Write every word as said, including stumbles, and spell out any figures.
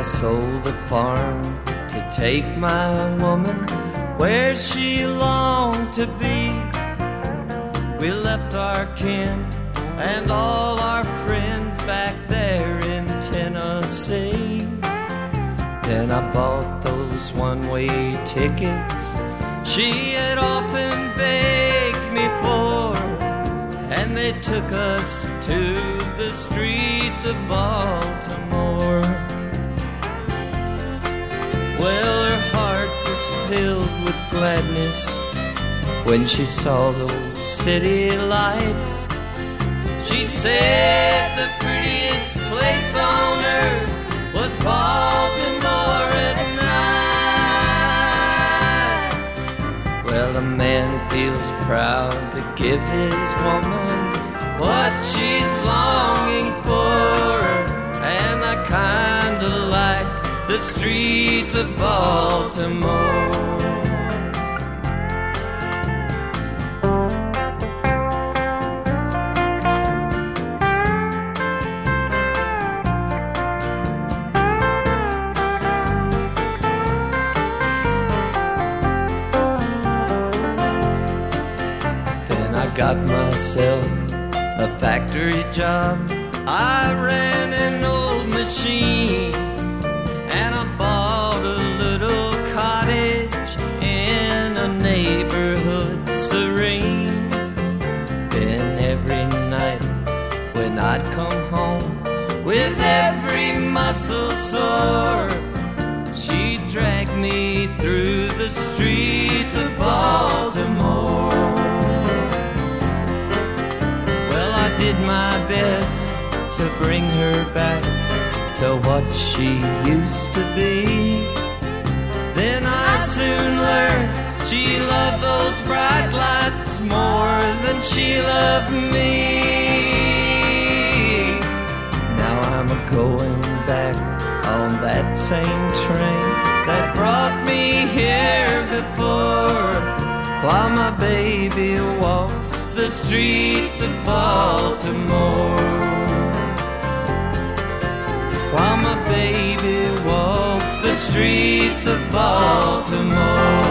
sold the farm to take my woman where she longed to be. We left our kin and all our friends back there in Tennessee. Then I bought those one-way tickets she had often begged me for, and they took us to the streets of Baltimore. Well, her heart was filled with gladness when she saw those city lights. She said the prettiest place on earth was Baltimore at night. Well, a man feels proud to give his woman what she's longing for, and I kinda like the streets of Baltimore. Got myself a factory job. I ran an old machine, and I bought a little cottage in a neighborhood serene. Then every night when I'd come home with every muscle sore, she'd drag me through the streets of Baltimore. Did my best to bring her back to what she used to be. Then I soon learned she loved those bright lights more than she loved me. Now I'm a-going back on that same train that brought me here before, while my baby walks the streets of Baltimore. While my baby walks the streets of Baltimore.